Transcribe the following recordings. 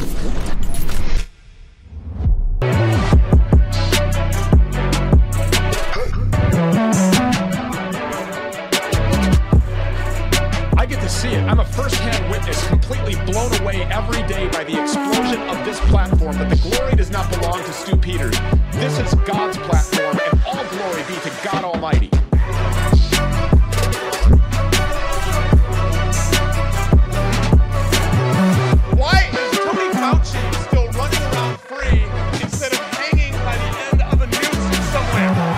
I get to see it. I'm a first-hand witness, completely blown away every day by the explosion of this platform. But the glory does not belong to Stu Peters. This is God's platform, and all glory be to God Almighty. Why is Tony Fauci still running around free instead of hanging by the end of a noose somewhere?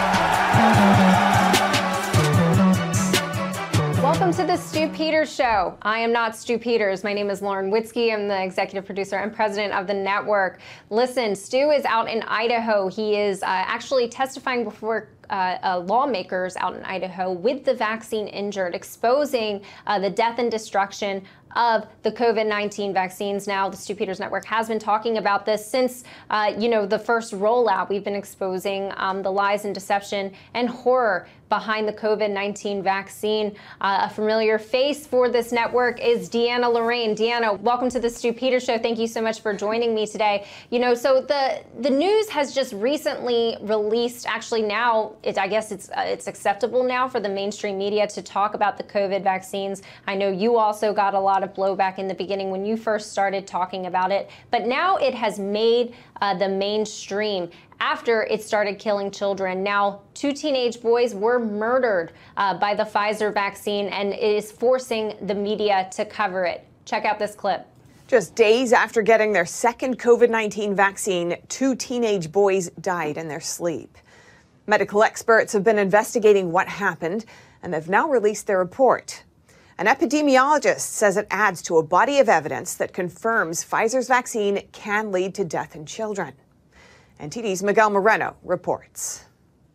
Welcome to the Stu Peters Show. I am not Stu Peters. My name is Lauren Witzke. I'm the executive producer and president of the network. Listen, Stu is out in Idaho. He is actually testifying before lawmakers out in Idaho with the vaccine injured, exposing the death and destruction of the COVID-19 vaccines. Now, the Stu Peters Network has been talking about this since, the first rollout. We've been exposing the lies and deception and horror behind the COVID-19 vaccine. A familiar face for this network is Deanna Lorraine. Deanna, welcome to the Stu Peters Show. Thank you so much for joining me today. So the news has just recently released, actually now, I guess it's acceptable now for the mainstream media to talk about the COVID vaccines. I know you also got a lot of blowback in the beginning when you first started talking about it, but now it has made the mainstream after it started killing children. Now, 2 teenage boys were murdered by the Pfizer vaccine, and it is forcing the media to cover it. Check out this clip. Just days after getting their second COVID-19 vaccine, 2 teenage boys died in their sleep. Medical experts have been investigating what happened, and they've now released their report. An epidemiologist says it adds to a body of evidence that confirms Pfizer's vaccine can lead to death in children. NTD's Miguel Moreno reports.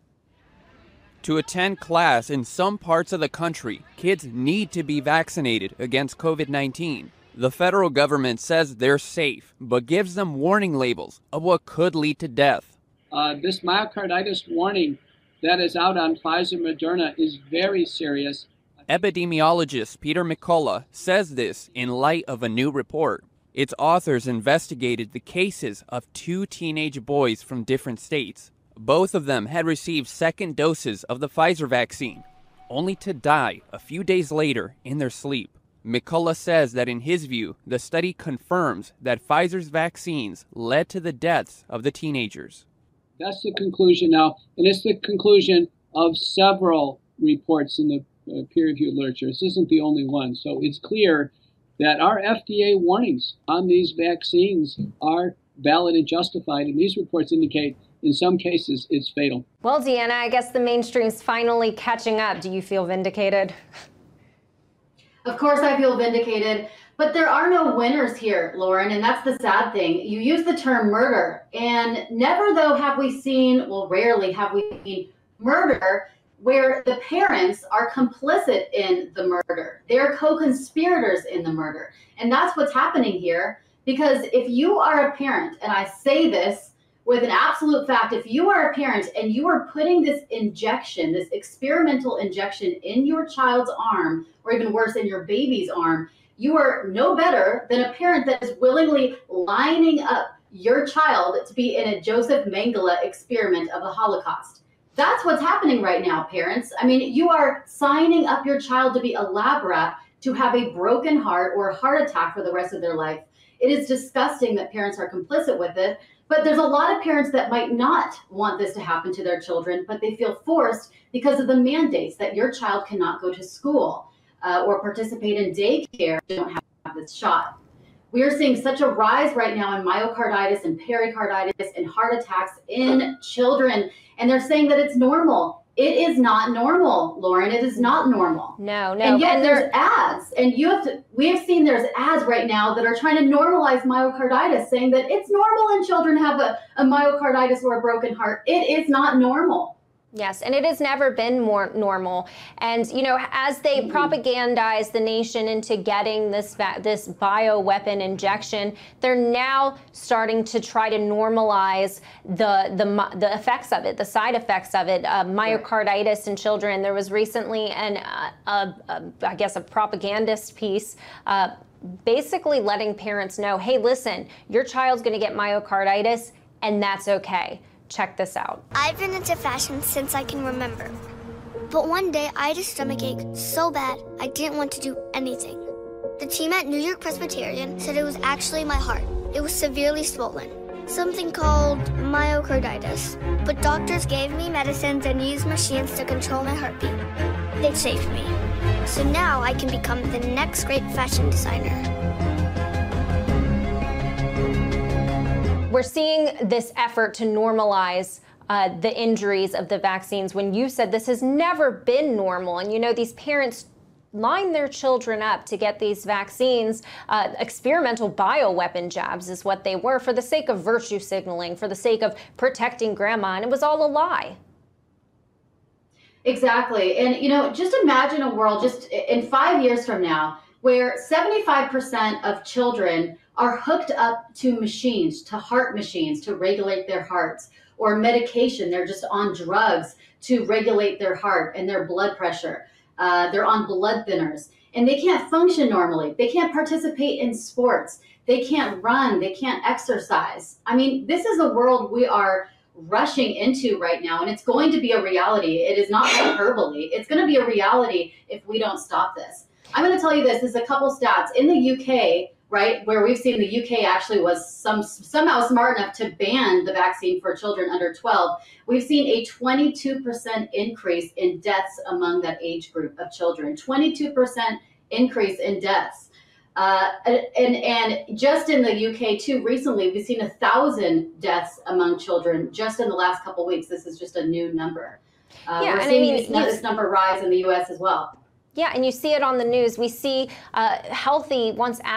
To attend class in some parts of the country, kids need to be vaccinated against COVID-19. The federal government says they're safe, but gives them warning labels of what could lead to death. This myocarditis warning that is out on Pfizer Moderna is very serious. Epidemiologist Peter McCullough says this in light of a new report. Its authors investigated the cases of 2 teenage boys from different states. Both of them had received second doses of the Pfizer vaccine, only to die a few days later in their sleep. McCullough says that in his view, the study confirms that Pfizer's vaccines led to the deaths of the teenagers. That's the conclusion now, and it's the conclusion of several reports in the peer-reviewed literature. This isn't the only one. So it's clear that our FDA warnings on these vaccines are valid and justified, and these reports indicate in some cases it's fatal. Well, Deanna, I guess the mainstream's finally catching up. Do you feel vindicated? Of course I feel vindicated, but there are no winners here, Lauren, and that's the sad thing. You use the term murder, and never, though, have we seen, well, rarely have we seen murder where the parents are complicit in the murder. They're co-conspirators in the murder. And that's what's happening here, because if you are a parent, and I say this with an absolute fact, if you are a parent and you are putting this injection, this experimental injection in your child's arm, or even worse, in your baby's arm, you are no better than a parent that is willingly lining up your child to be in a Joseph Mengele experiment of the Holocaust. That's what's happening right now, parents. I mean, you are signing up your child to be a lab rat, to have a broken heart or a heart attack for the rest of their life. It is disgusting that parents are complicit with it, but there's a lot of parents that might not want this to happen to their children, but they feel forced because of the mandates that your child cannot go to school or participate in daycare if they don't have this shot. We are seeing such a rise right now in myocarditis and pericarditis and heart attacks in children, and they're saying that it's normal. It is not normal, Lauren. It is not normal. No. And yet there's ads, and we have seen there's ads right now that are trying to normalize myocarditis, saying that it's normal and children have a myocarditis or a broken heart. It is not normal. Yes, and it has never been more normal. And, as they propagandize the nation into getting this bioweapon injection, they're now starting to try to normalize the effects of it, the side effects of it, myocarditis in children. There was recently I guess a propagandist piece basically letting parents know, hey, listen, your child's going to get myocarditis, and that's okay. Check this out. I've been into fashion since I can remember. But one day I had a stomachache so bad I didn't want to do anything. The team at New York Presbyterian said it was actually my heart. It was severely swollen, something called myocarditis. But doctors gave me medicines and used machines to control my heartbeat. They saved me. So now I can become the next great fashion designer. We're seeing this effort to normalize the injuries of the vaccines when you said this has never been normal. And, you know, these parents line their children up to get these vaccines. Experimental bioweapon jabs is what they were, for the sake of virtue signaling, for the sake of protecting grandma. And it was all a lie. Exactly. And, you know, just imagine a world just in 5 years from now where 75% of children are hooked up to machines, to heart machines, to regulate their hearts, or medication. They're just on drugs to regulate their heart and their blood pressure. They're on blood thinners, and they can't function normally. They can't participate in sports. They can't run. They can't exercise. I mean, this is a world we are rushing into right now, and it's going to be a reality. It is not hyperbole. It's going to be a reality if we don't stop this. I'm going to tell you this. There's a couple stats. In the UK, right, where we've seen the UK actually was somehow smart enough to ban the vaccine for children under 12, we've seen a 22% increase in deaths among that age group of children. 22% increase in deaths. And just in the UK too, recently, we've seen 1,000 deaths among children just in the last couple of weeks. This is just a new number. We're seeing this number rise in the US as well. Yeah, and you see it on the news. We see healthy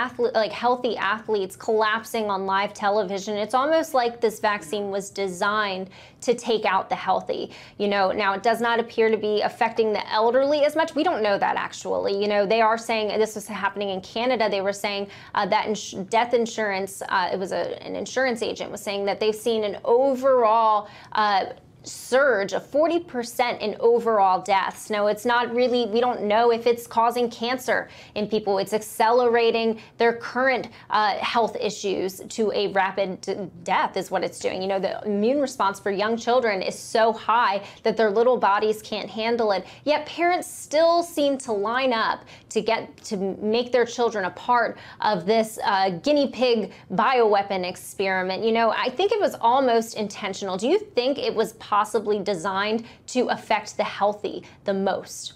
athletes collapsing on live television. It's almost like this vaccine was designed to take out the healthy. You know, now it does not appear to be affecting the elderly as much. We don't know that actually. You know, they are saying, this was happening in Canada, they were saying that death insurance, it was an insurance agent was saying that they've seen an overall surge of 40% in overall deaths. Now, it's not really, we don't know if it's causing cancer in people. It's accelerating their current health issues to a rapid death is what it's doing. You know, the immune response for young children is so high that their little bodies can't handle it. Yet parents still seem to line up to make their children a part of this guinea pig bioweapon experiment. You know, I think it was almost intentional. Do you think it was possibly designed to affect the healthy the most?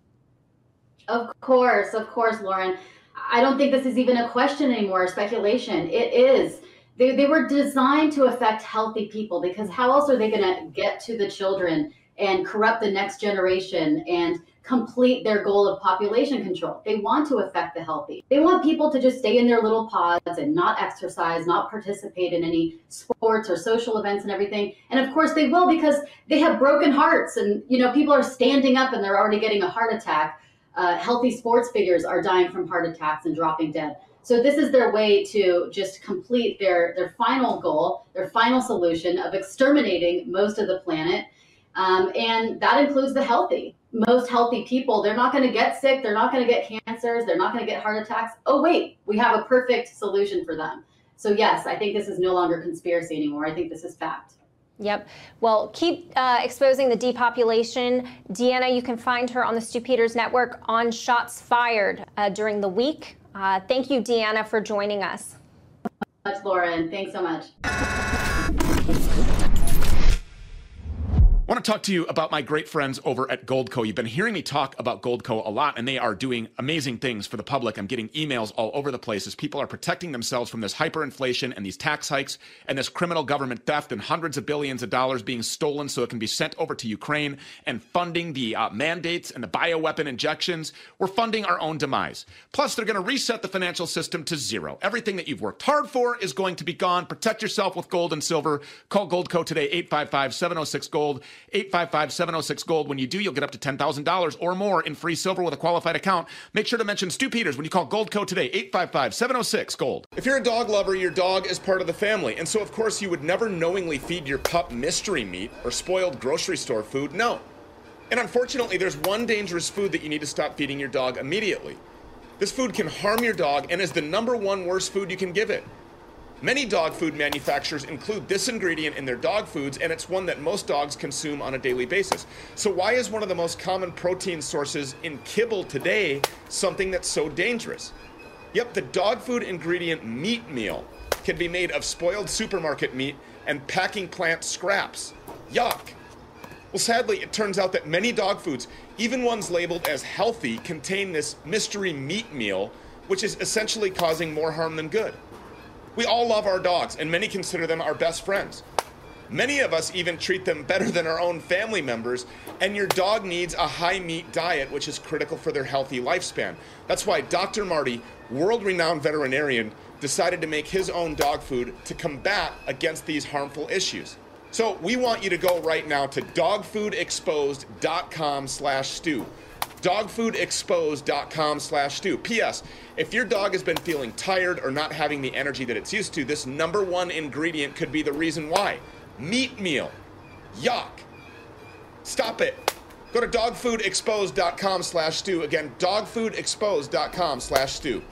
Of course, Lauren. I don't think this is even a question anymore, speculation. It is. They were designed to affect healthy people, because how else are they going to get to the children and corrupt the next generation and complete their goal of population control? They want to affect the healthy. They want people to just stay in their little pods and not exercise, not participate in any sports or social events and everything. And of course they will, because they have broken hearts, and you know, people are standing up and they're already getting a heart attack. Healthy sports figures are dying from heart attacks and dropping dead. So this is their way to just complete their final goal, their final solution of exterminating most of the planet. And that includes the healthy. Most healthy people, they're not going to get sick. They're not going to get cancers. They're not going to get heart attacks. Oh, wait, we have a perfect solution for them. So yes, I think this is no longer conspiracy anymore. I think this is fact. Yep. Well, keep exposing the depopulation. Deanna, you can find her on the Stu Peters Network on Shots Fired during the week. Thank you, Deanna, for joining us. Much, Lauren. Thanks so much. I want to talk to you about my great friends over at Goldco. You've been hearing me talk about Goldco a lot, and they are doing amazing things for the public. I'm getting emails all over the place as people are protecting themselves from this hyperinflation and these tax hikes and this criminal government theft and hundreds of billions of dollars being stolen so it can be sent over to Ukraine, and funding the mandates and the bioweapon injections. We're funding our own demise. Plus, they're going to reset the financial system to zero. Everything that you've worked hard for is going to be gone. Protect yourself with gold and silver. Call Goldco today, 855-706-GOLD. 855-706-GOLD. When you do, you'll get up to $10,000 or more in free silver with a qualified account. Make sure to mention Stu Peters when you call Goldco today, 855-706-GOLD. If you're a dog lover, your dog is part of the family. And so, of course, you would never knowingly feed your pup mystery meat or spoiled grocery store food. No. And unfortunately, there's one dangerous food that you need to stop feeding your dog immediately. This food can harm your dog and is the #1 worst food you can give it. Many dog food manufacturers include this ingredient in their dog foods, and it's one that most dogs consume on a daily basis. So why is one of the most common protein sources in kibble today something that's so dangerous? Yep, the dog food ingredient meat meal can be made of spoiled supermarket meat and packing plant scraps. Yuck. Well, sadly, it turns out that many dog foods, even ones labeled as healthy, contain this mystery meat meal, which is essentially causing more harm than good. We all love our dogs, and many consider them our best friends. Many of us even treat them better than our own family members, and your dog needs a high-meat diet, which is critical for their healthy lifespan. That's why Dr. Marty, world-renowned veterinarian, decided to make his own dog food to combat against these harmful issues. So we want you to go right now to dogfoodexposed.com/stew. dogfoodexposed.com/stew. P.S. If your dog has been feeling tired or not having the energy that it's used to, this #1 ingredient could be the reason why. Meat meal. Yuck. Stop it. Go to dogfoodexposed.com/stew. Again, dogfoodexposed.com/stew.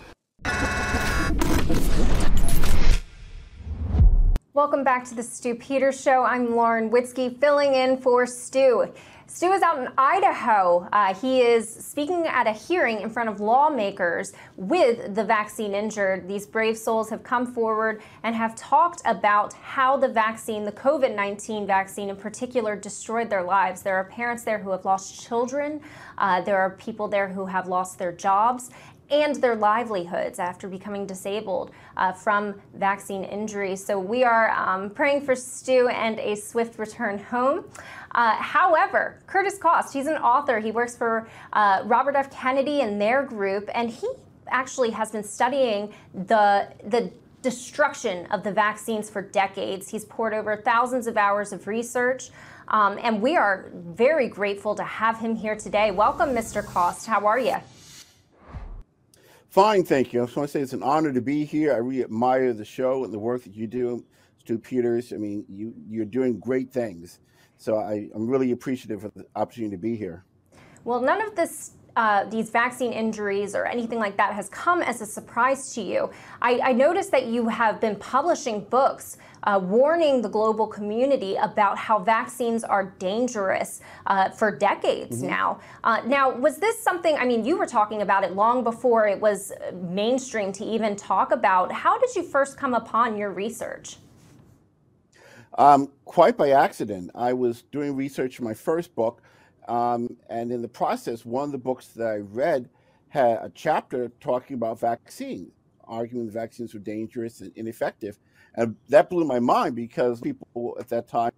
Welcome back to the Stu Peters Show. I'm Lauren Witzke, filling in for Stu. Stu is out in Idaho. He is speaking at a hearing in front of lawmakers with the vaccine injured. These brave souls have come forward and have talked about how the vaccine, the COVID-19 vaccine in particular, destroyed their lives. There are parents there who have lost children. There are people there who have lost their jobs and their livelihoods after becoming disabled from vaccine injuries. So we are praying for Stu and a swift return home. However, Curtis Cost, he's an author. He works for Robert F. Kennedy and their group, and he actually has been studying the destruction of the vaccines for decades. He's poured over thousands of hours of research, and we are very grateful to have him here today. Welcome, Mr. Cost. How are you? Fine, thank you. I just want to say it's an honor to be here. I really admire the show and the work that you do, Stu Peters. I mean, you're doing great things. So I'm really appreciative of the opportunity to be here. Well, none of this, these vaccine injuries or anything like that has come as a surprise to you. I noticed that you have been publishing books warning the global community about how vaccines are dangerous for decades now. Now, was this something, I mean, you were talking about it long before it was mainstream to even talk about. How did you first come upon your research? Quite by accident. I was doing research for my first book, and in the process, one of the books that I read had a chapter talking about vaccines, arguing the vaccines were dangerous and ineffective. And that blew my mind because people at that time,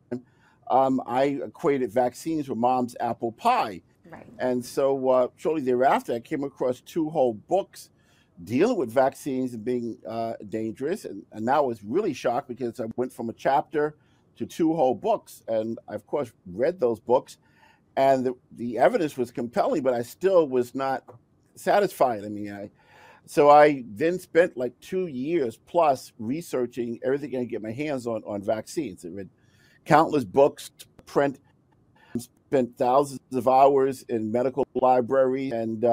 I equated vaccines with mom's apple pie. Right. And so shortly thereafter, I came across 2 whole books dealing with vaccines and being dangerous. And now I was really shocked because I went from a chapter to 2 whole books. And I, of course, read those books. And the evidence was compelling, but I still was not satisfied. I mean, so I then spent like 2 years plus researching everything I could get my hands on vaccines. I read countless books, print, spent thousands of hours in medical libraries. And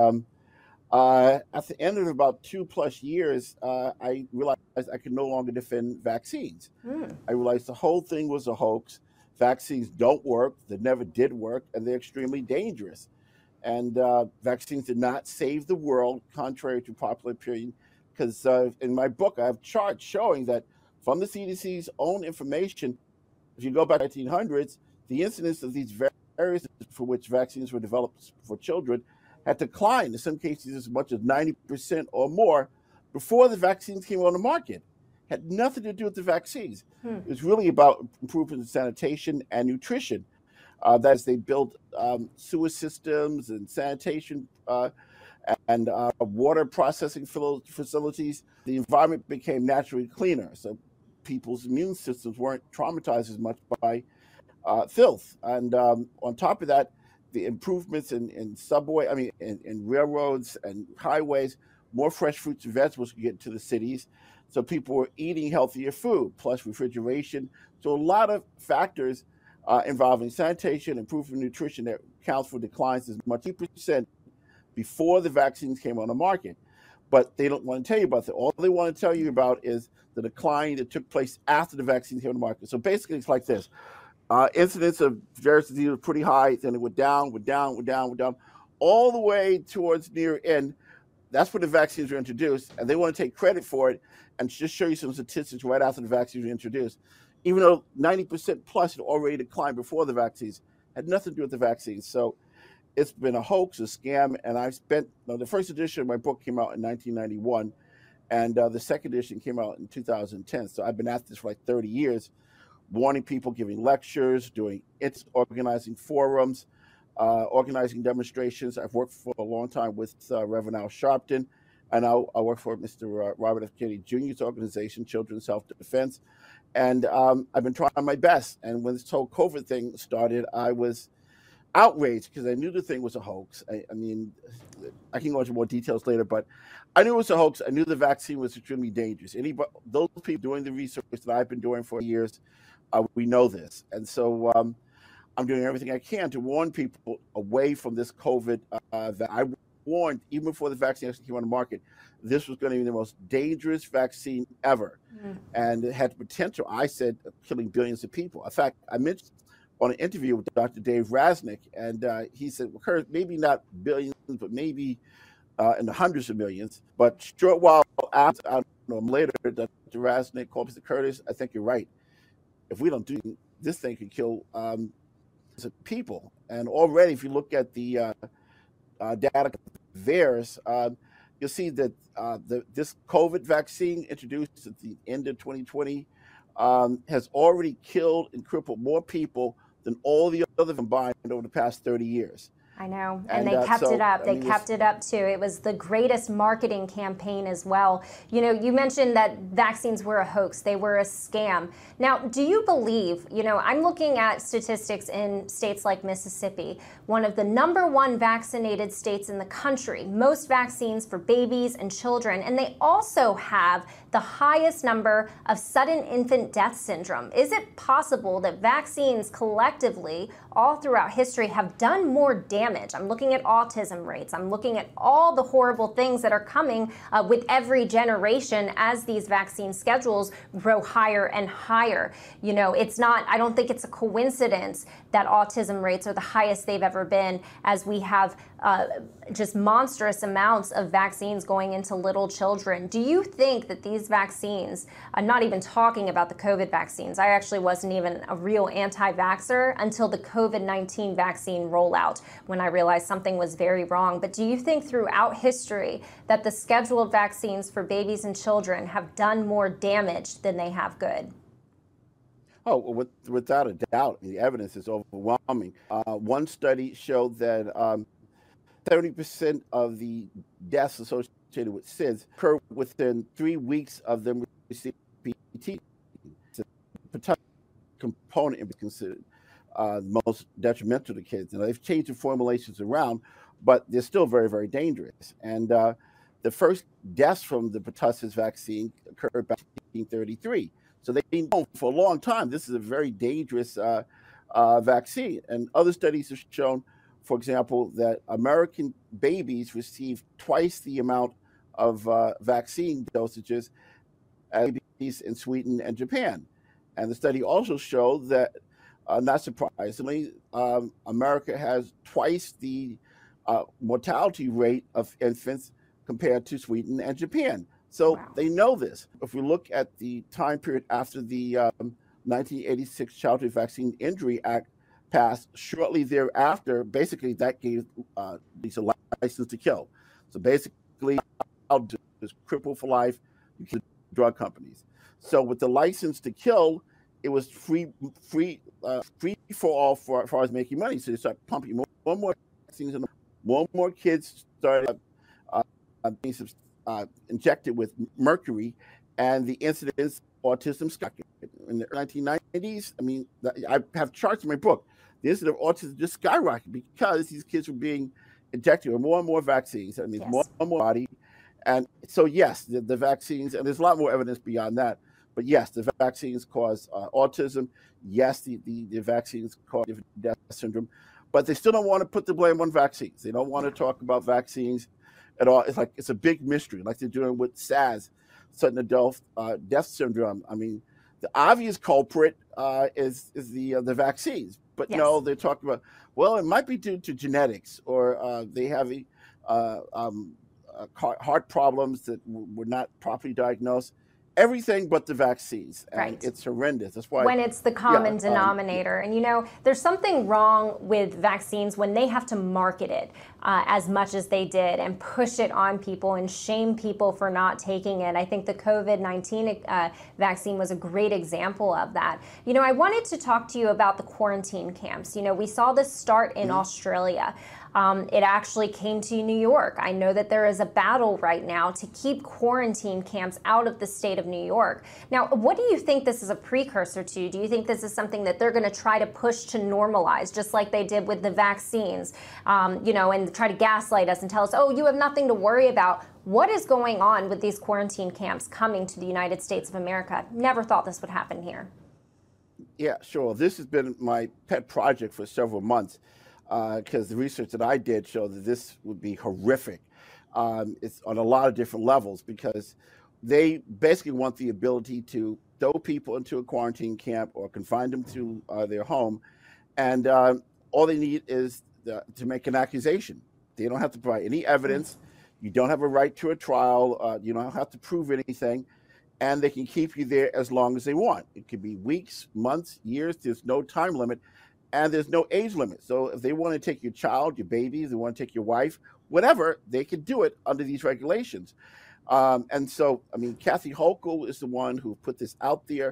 at the end of about 2+ years, I realized I could no longer defend vaccines. I realized the whole thing was a hoax. Vaccines don't work. They never did work, and they're extremely dangerous. And vaccines did not save the world, contrary to popular opinion, because in my book, I have charts showing that from the CDC's own information, if you go back to the 1900s, the incidence of these areas for which vaccines were developed for children had declined, in some cases as much as 90% or more, before the vaccines came on the market. Had nothing to do with the vaccines. It was really about improving sanitation and nutrition. That is, they built sewer systems and sanitation and water processing facilities. The environment became naturally cleaner, so people's immune systems weren't traumatized as much by filth. And on top of that, the improvements in subway, in railroads and highways, more fresh fruits and vegetables could get to the cities. So people were eating healthier food, plus refrigeration. So a lot of factors involving sanitation, improving nutrition that accounts for declines as much as 2% before the vaccines came on the market. but they don't want to tell you about that. All they want to tell you about is the decline that took place after the vaccine came on the market. So basically, it's like this. Incidence of various diseases was pretty high, then it went down, all the way towards near end. That's when the vaccines were introduced, and they want to take credit for it and just show you some statistics right after the vaccines were introduced. Even though 90% plus had already declined before the vaccines, had nothing to do with the vaccines. So it's been a hoax, a scam, and I've spent, the first edition of my book came out in 1991, and the second edition came out in 2010. So I've been at this for like 30 years, warning people, giving lectures, organizing forums, organizing demonstrations. I've worked for a long time with Reverend Al Sharpton, and I work for Mr. Robert F. Kennedy Jr.'s organization, Children's Self-Defense. And I've been trying my best. And when this whole COVID thing started, I was outraged because I knew the thing was a hoax. I mean, I can go into more details later, but I knew it was a hoax. I knew the vaccine was extremely dangerous. Those people doing the research that I've been doing for years, we know this. And so I'm doing everything I can to warn people away from this COVID. That I warned, even before the vaccine actually came on the market, this was going to be the most dangerous vaccine ever. And it had the potential, I said, of killing billions of people. In fact, I mentioned on an interview with Dr. Dave Raznick, and he said, well, Kurt, maybe not billions, but maybe in the hundreds of millions. But short while after, I don't know, later, Dr. Raznick called me, said, Curtis, I think you're right. If we don't do this, thing could kill people. And already, if you look at the data, VAERS, you'll see that this COVID vaccine introduced at the end of 2020 has already killed and crippled more people than all the other combined over the past 30 years. I know, and they kept it up. They kept it up too. It was the greatest marketing campaign as well. You know, you mentioned that vaccines were a hoax. They were a scam. Now, do you believe, I'm looking at statistics in states like Mississippi, one of the #1 vaccinated states in the country, most vaccines for babies and children, and they also have the highest number of sudden infant death syndrome. Is it possible that vaccines collectively all throughout history have done more damage? I'm looking at autism rates. I'm looking at all the horrible things that are coming with every generation as these vaccine schedules grow higher and higher. I don't think it's a coincidence that autism rates are the highest they've ever been, as we have just monstrous amounts of vaccines going into little children. Do you think that these vaccines, I'm not even talking about the COVID vaccines, I actually wasn't even a real anti-vaxxer until the COVID-19 vaccine rollout, when I realized something was very wrong. But do you think throughout history that the scheduled vaccines for babies and children have done more damage than they have good? Oh, without a doubt, the evidence is overwhelming. One study showed that 70% of the deaths associated with SIDS occur within 3 weeks of them receiving PT. It's a component is considered the most detrimental to kids. Now, they've changed the formulations around, but they're still very, very dangerous. And the first deaths from the pertussis vaccine occurred back in 1933. So they've been known for a long time. This is a very dangerous vaccine. And other studies have shown, for example, that American babies receive twice the amount of vaccine dosages as babies in Sweden and Japan. And the study also showed that, not surprisingly, America has twice the mortality rate of infants compared to Sweden and Japan. So wow. They know this. If we look at the time period after the 1986 Childhood Vaccine Injury Act passed, shortly thereafter, basically that gave these a license to kill. So basically, just cripple for life because of drug companies. So with the license to kill, it was free for all for far as making money. So they start pumping more and more vaccines, and more and more kids started being injected with mercury, and the incidence of autism skyrocketed. In the 1990s, I mean, I have charts in my book. The incidence of autism just skyrocketed because these kids were being injected with more and more vaccines. That means yes. More and more body. And so, yes, the vaccines, and there's a lot more evidence beyond that, but yes, the vaccines cause autism. Yes, the vaccines cause death syndrome, but they still don't want to put the blame on vaccines. They don't want to talk about vaccines at all. It's like it's a big mystery, like they're doing with SARS, sudden adult death syndrome. I mean, the obvious culprit is the vaccines, but no, they're talking about, well, it might be due to genetics, or they have heart problems that were not properly diagnosed. Everything but the vaccines, and it's horrendous. That's why when it's the common denominator. And you know, there's something wrong with vaccines when they have to market it as much as they did and push it on people and shame people for not taking it. I think the COVID-19 vaccine was a great example of that. You know, I wanted to talk to you about the quarantine camps. You know, we saw this start in Australia. It actually came to New York. I know that there is a battle right now to keep quarantine camps out of the state of New York. Now, what do you think this is a precursor to? Do you think this is something that they're going to try to push to normalize, just like they did with the vaccines, you know, and try to gaslight us and tell us, oh, you have nothing to worry about? What is going on with these quarantine camps coming to the United States of America? Never thought this would happen here. Yeah, sure. This has been my pet project for several months. Because the research that I did showed that this would be horrific. It's on a lot of different levels, because they basically want the ability to throw people into a quarantine camp or confine them to their home, and all they need is to make an accusation. They don't have to provide any evidence. You don't have a right to a trial. You don't have to prove anything, and they can keep you there as long as they want. It could be weeks, months, years. There's no time limit. And there's no age limit. So if they want to take your child, your baby, they want to take your wife, whatever, they can do it under these regulations. And so, I mean, Kathy Hochul is the one who put this out there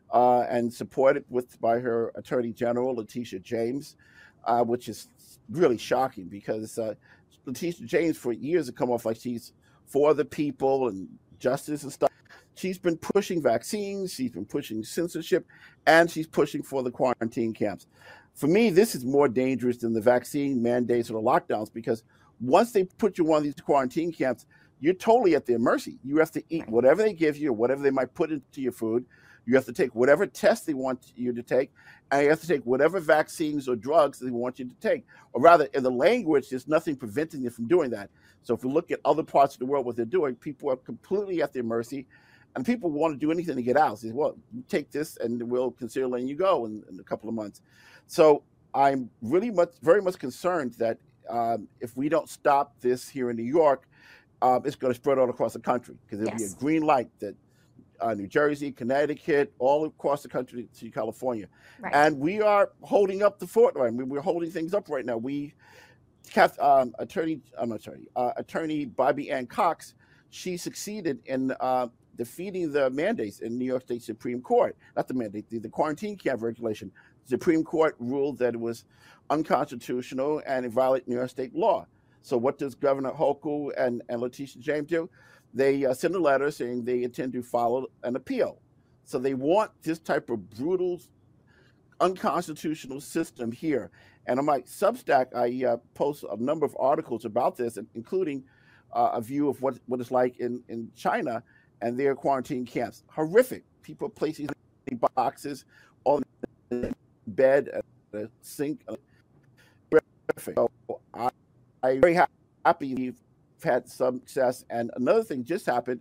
and supported by her Attorney General, Letitia James, which is really shocking, because Letitia James for years has come off like she's for the people and justice and stuff. She's been pushing vaccines, she's been pushing censorship, and she's pushing for the quarantine camps. For me, this is more dangerous than the vaccine mandates or the lockdowns, because once they put you on these quarantine camps, you're totally at their mercy. You have to eat whatever they give you, or whatever they might put into your food. You have to take whatever tests they want you to take, and you have to take whatever vaccines or drugs they want you to take. Or rather, in the language, there's nothing preventing you from doing that. So if you look at other parts of the world, what they're doing, people are completely at their mercy. And people want to do anything to get out. Say, well, you take this and we'll consider letting you go in a couple of months. So I'm really very much concerned that if we don't stop this here in New York, it's going to spread all across the country, because there'll be a green light that New Jersey, Connecticut, all across the country to California. And we are holding up the fort. I mean, we're holding things up right now. Attorney Bobby Ann Cox, she succeeded in defeating the mandates in New York State Supreme Court. Not the mandate, the quarantine camp regulation. The Supreme Court ruled that it was unconstitutional and it violated New York State law. So what does Governor Hochul and Letitia James do? They send a letter saying they intend to follow an appeal. So they want this type of brutal, unconstitutional system here. And on my Substack, I post a number of articles about this, including a view of what it's like in China and their quarantine camps. Horrific. People placing boxes on the bed, the sink. Horrific. So I'm very happy we've had some success. And another thing just happened.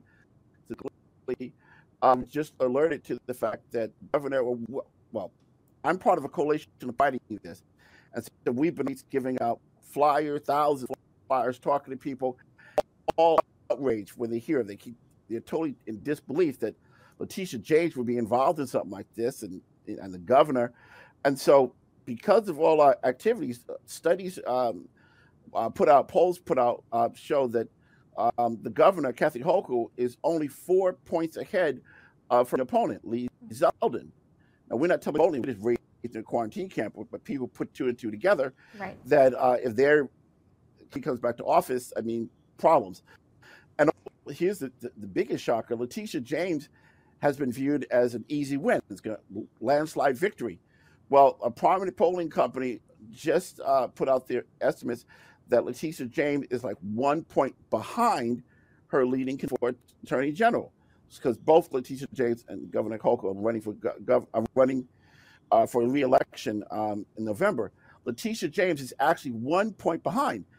Just alerted to the fact that Governor, well, I'm part of a coalition fighting this. And so we've been giving out flyers, thousands of flyers, talking to people, all outraged when they hear. They're totally in disbelief that Letitia James would be involved in something like this, and the governor. And so because of all our activities, studies polls put out show that the governor, Kathy Hochul, is only 4 points ahead from an opponent, Lee Zeldin. Now, we're not telling only this raised in a quarantine camp, but people put two and two together, that if he comes back to office, I mean, problems. And here's the biggest shocker. Letitia James has been viewed as an easy win. It's going to landslide victory. Well, a prominent polling company just put out their estimates that Letitia James is like 1 point behind her leading attorney general, because both Letitia James and Governor Hochul are running for re-election in November. Letitia James is actually 1 point behind.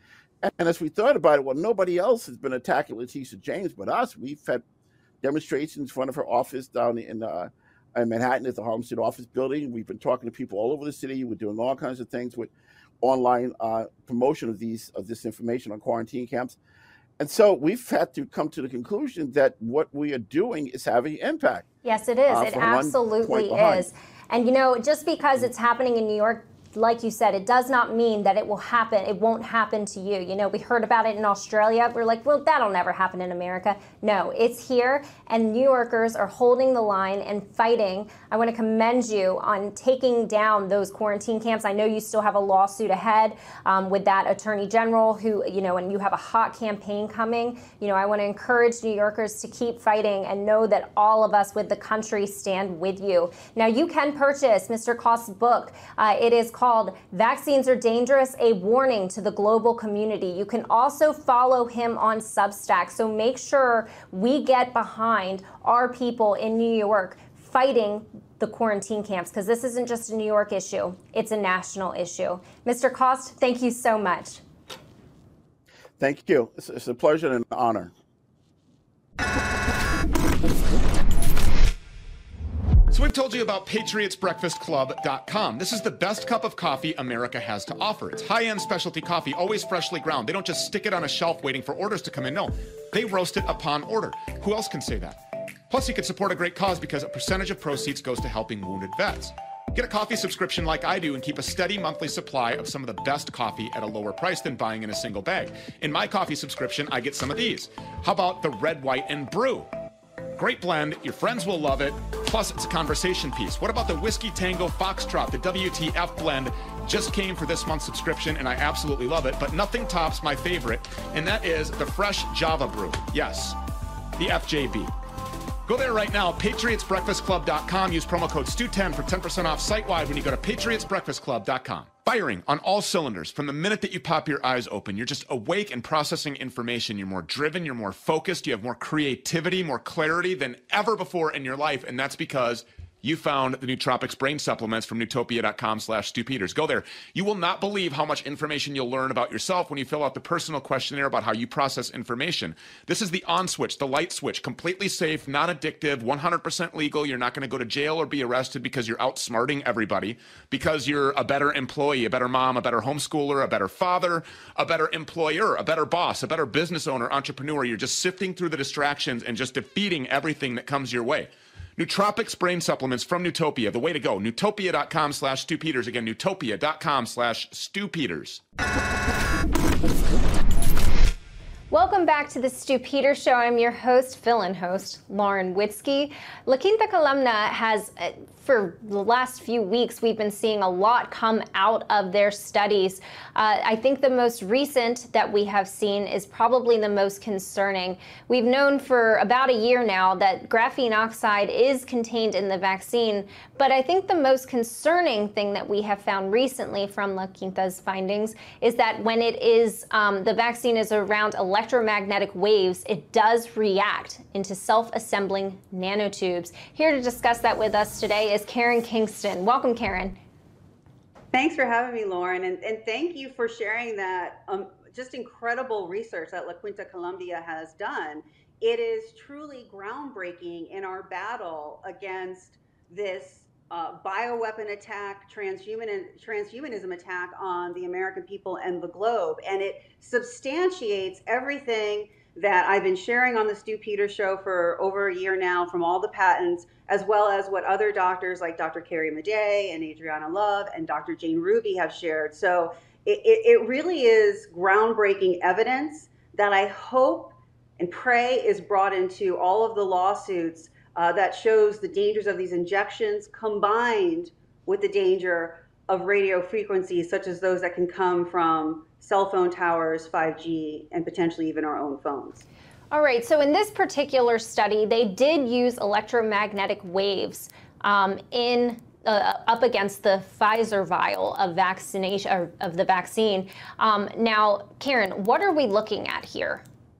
And as we thought about it, well, nobody else has been attacking Letitia James but us. We've had demonstrations in front of her office down in Manhattan at the Harlem State Office Building. We've been talking to people all over the city. We're doing all kinds of things with online promotion of this information on quarantine camps. And so we've had to come to the conclusion that what we are doing is having impact. Yes, it is. It absolutely is. And, just because it's happening in New York, like you said, it does not mean that it will happen. It won't happen to you. We heard about it in Australia. We're like, well, that'll never happen in America. No, it's here, and New Yorkers are holding the line and fighting. I want to commend you on taking down those quarantine camps. I know you still have a lawsuit ahead with that attorney general who, and you have a hot campaign coming. I want to encourage New Yorkers to keep fighting and know that all of us with the country stand with you. Now, you can purchase Mr. Kost's book. It is called Vaccines Are Dangerous, a Warning to the Global Community. You can also follow him on Substack. So make sure we get behind our people in New York fighting the quarantine camps, because this isn't just a New York issue, it's a national issue. Mr. Kost, thank you so much. Thank you. It's a pleasure and an honor. So we've told you about PatriotsBreakfastClub.com. This is the best cup of coffee America has to offer. It's high-end specialty coffee, always freshly ground. They don't just stick it on a shelf waiting for orders to come in. No, they roast it upon order. Who else can say that? Plus, you can support a great cause because a percentage of proceeds goes to helping wounded vets. Get a coffee subscription like I do and keep a steady monthly supply of some of the best coffee at a lower price than buying in a single bag. In my coffee subscription, I get some of these. How about the Red, White, and Brew? Great blend. Your friends will love it. Plus, it's a conversation piece. What about the Whiskey Tango Foxtrot? The WTF blend just came for this month's subscription, and I absolutely love it. But nothing tops my favorite, and that is the Fresh Java Brew. Yes, the FJB. Go there right now, PatriotsBreakfastClub.com. Use promo code STU10 for 10% off site-wide when you go to PatriotsBreakfastClub.com. Firing on all cylinders. From the minute that you pop your eyes open, you're just awake and processing information. You're more driven, you're more focused, you have more creativity, more clarity than ever before in your life, and that's because you found the Nootropics brain supplements from Newtopia.com/Stu Peters. Go there. You will not believe how much information you'll learn about yourself when you fill out the personal questionnaire about how you process information. This is the on switch, the light switch, completely safe, not addictive, 100% legal. You're not going to go to jail or be arrested because you're outsmarting everybody, because you're a better employee, a better mom, a better homeschooler, a better father, a better employer, a better boss, a better business owner, entrepreneur. You're just sifting through the distractions and just defeating everything that comes your way. Nootropics brain supplements from Newtopia, the way to go. Newtopia.com/Stu Peters. Again, Newtopia.com/Stu Peters. Welcome back to the Stu Peters Show. I'm your host, fill-in host, Lauren Witzke. La Quinta Columna has, for the last few weeks, we've been seeing a lot come out of their studies. I think the most recent that we have seen is probably the most concerning. We've known for about a year now that graphene oxide is contained in the vaccine, but I think the most concerning thing that we have found recently from La Quinta's findings is that when it is, the vaccine is around electromagnetic waves, it does react into self-assembling nanotubes. Here to discuss that with us today is Karen Kingston. Welcome, Karen. Thanks for having me, Lauren, and thank you for sharing that just incredible research that La Quinta Columbia has done. It is truly groundbreaking in our battle against this bioweapon attack, transhumanism attack on the American people and the globe. And it substantiates everything that I've been sharing on the Stu Peters Show for over a year now, from all the patents, as well as what other doctors like Dr. Carrie Madej and Adriana Love and Dr. Jane Ruby have shared. So it really is groundbreaking evidence that I hope and pray is brought into all of the lawsuits that shows the dangers of these injections, combined with the danger of radio frequencies such as those that can come from cell phone towers, 5G, and potentially even our own phones. All right, so in this particular study, they did use electromagnetic waves up against the Pfizer vial of vaccination, or of the vaccine. Now, Karen, what are we looking at here?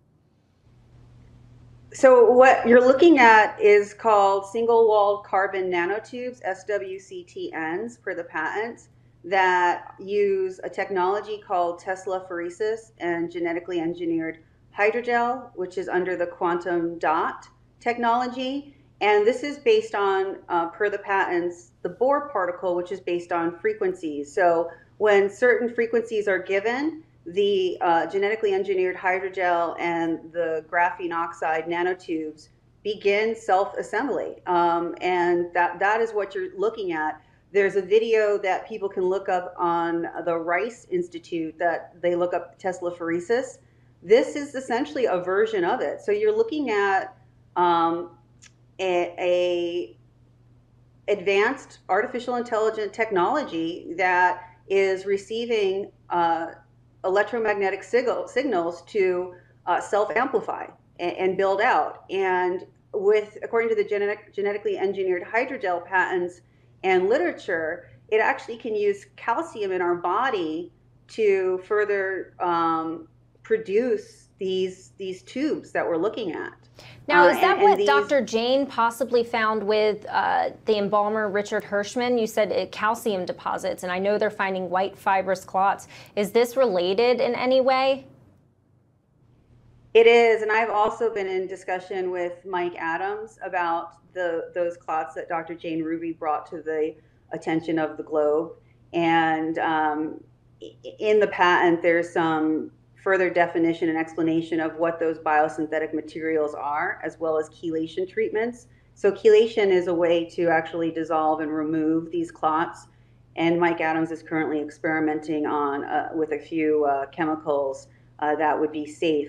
So what you're looking at is called single-walled carbon nanotubes, SWCTNs, per the patent. that use a technology called Tesla pheresis and genetically engineered hydrogel, which is under the quantum dot technology. And this is based on, per the patents, the Bohr particle, which is based on frequencies. So when certain frequencies are given, the genetically engineered hydrogel and the graphene oxide nanotubes begin self-assembly. And that is what you're looking at. There's a video that people can look up on the Rice Institute that they look up Tesla pheresis. This is essentially a version of it. So you're looking at a advanced artificial intelligent technology that is receiving electromagnetic signals to self-amplify and build out. And according to the genetically engineered hydrogel patents and literature, it actually can use calcium in our body to further produce these tubes that we're looking at. Now, is that what Dr. Jane possibly found with the embalmer Richard Hirschman? You said calcium deposits, and I know they're finding white fibrous clots. Is this related in any way? It is, and I've also been in discussion with Mike Adams about those clots that Dr. Jane Ruby brought to the attention of the globe. And in the patent, there's some further definition and explanation of what those biosynthetic materials are, as well as chelation treatments. So chelation is a way to actually dissolve and remove these clots. And Mike Adams is currently experimenting on with a few chemicals that would be safe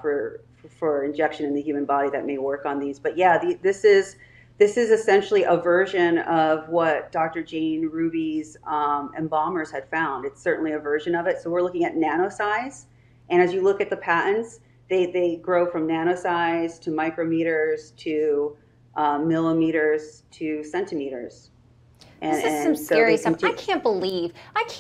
for injection in the human body that may work on these. But yeah, this is essentially a version of what Dr. Jane Ruby's embalmers had found. It's certainly a version of it. So we're looking at nanosize. And as you look at the patents, they grow from nanosize to micrometers to millimeters to centimeters. This is some scary stuff. I can't believe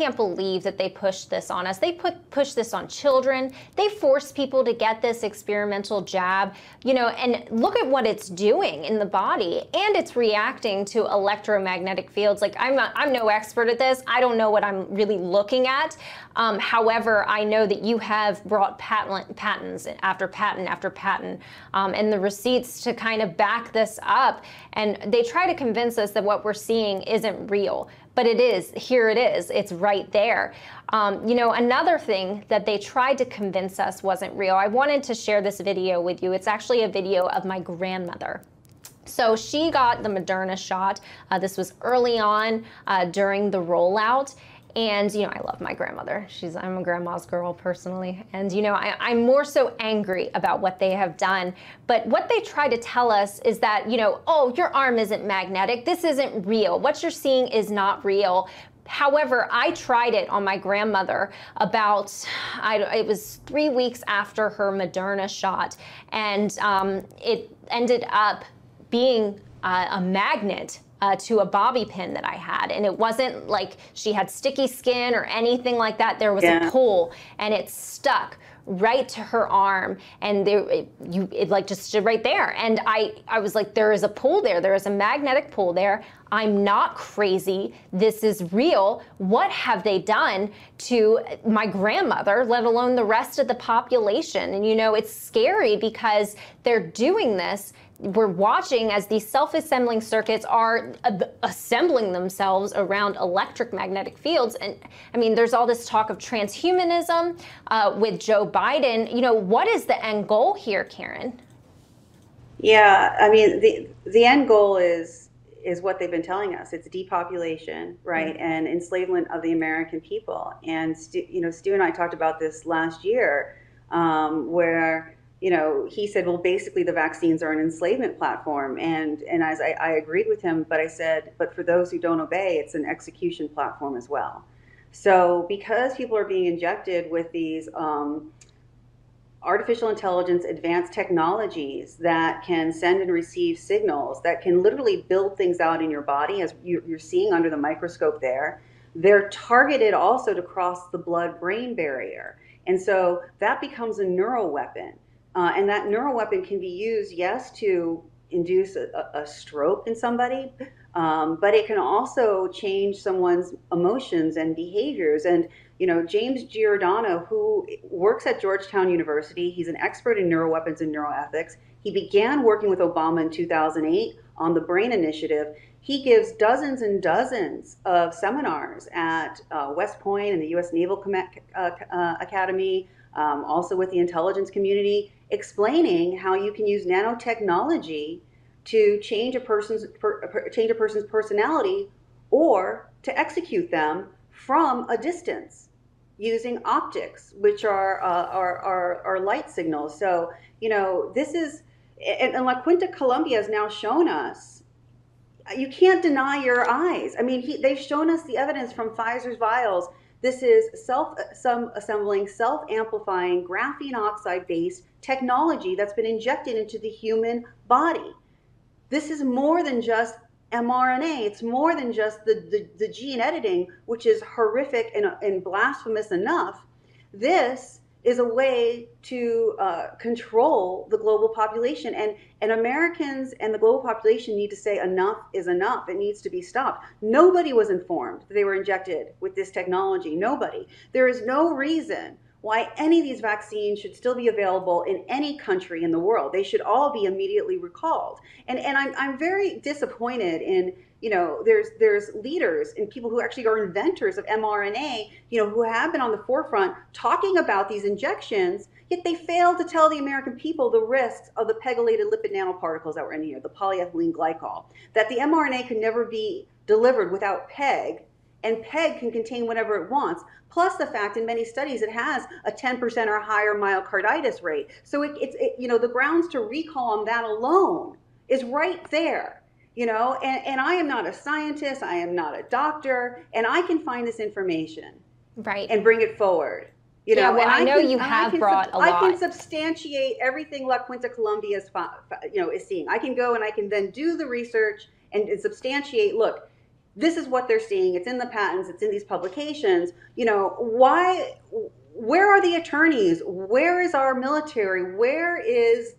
that they pushed this on us. They push this on children. They force people to get this experimental jab, you know, and look at what it's doing in the body, and it's reacting to electromagnetic fields. Like I'm no expert at this. I don't know what I'm really looking at. However, I know that you have brought patents after patent after patent, and the receipts to kind of back this up. And they try to convince us that what we're seeing isn't real, but it is. Here it is. It's right there. You know, another thing that they tried to convince us wasn't real. I wanted to share this video with you. It's actually a video of my grandmother. So she got the Moderna shot. This was early on during the rollout. And, you know, I love my grandmother. I'm a grandma's girl personally. And, you know, I'm more so angry about what they have done. But what they try to tell us is that, you know, oh, your arm isn't magnetic. This isn't real. What you're seeing is not real. However, I tried it on my grandmother about, it was 3 weeks after her Moderna shot. And it ended up being a magnet to a bobby pin that I had. And it wasn't like she had sticky skin or anything like that. There was a pull, and it stuck right to her arm, and it like just stood right there. And I was like, there is a pull there. There is a magnetic pull there. I'm not crazy. This is real. What have they done to my grandmother, let alone the rest of the population? And, you know, it's scary because they're doing this. We're watching as these self-assembling circuits are assembling themselves around electric magnetic fields. And I mean, there's all this talk of transhumanism with Joe Biden. You know, what is the end goal here, Karen? Yeah, I mean, the end goal is what they've been telling us. It's depopulation, right, and enslavement of the American people. And you know, Stu and I talked about this last year, where, you know, he said, well, basically the vaccines are an enslavement platform. And as I agreed with him, but I said, but for those who don't obey, it's an execution platform as well. So because people are being injected with these artificial intelligence advanced technologies that can send and receive signals, that can literally build things out in your body, as you're seeing under the microscope there, they're targeted also to cross the blood-brain barrier. And so that becomes a neural weapon. And that neural weapon can be used, yes, to induce a stroke in somebody, but it can also change someone's emotions and behaviors. And, James Giordano, who works at Georgetown University, he's an expert in neuroweapons and neuroethics. He began working with Obama in 2008 on the BRAIN Initiative. He gives dozens and dozens of seminars at West Point and the U.S. Naval Academy, also with the intelligence community, explaining how you can use nanotechnology to change a person's personality or to execute them from a distance using optics, which are light signals. So, this is, and La Quinta Colombia has now shown us, you can't deny your eyes. I mean, they've shown us the evidence from Pfizer's vials. This is self-assembling, self-amplifying, graphene oxide-based technology that's been injected into the human body. This is more than just mRNA. It's more than just the gene editing, which is horrific and blasphemous enough. This is a way to control the global population. And Americans and the global population need to say enough is enough. It needs to be stopped. Nobody was informed that they were injected with this technology. Nobody. There is no reason why any of these vaccines should still be available in any country in the world. They should all be immediately recalled. And I'm very disappointed in, there's leaders and people who actually are inventors of mRNA, who have been on the forefront talking about these injections, yet they fail to tell the American people the risks of the pegylated lipid nanoparticles that were in here, the polyethylene glycol, that the mRNA can never be delivered without PEG, and PEG can contain whatever it wants, plus the fact in many studies it has a 10% or higher myocarditis rate. So the grounds to recall on that alone is right there, and I am not a scientist, I am not a doctor, and I can find this information and bring it forward. Well, I know you have brought a lot. I can substantiate everything La Quinta Colombia is seeing. I can go and I can then do the research and substantiate, look, this is what they're seeing. It's in the patents. It's in these publications. Where are the attorneys? Where is our military? Where is,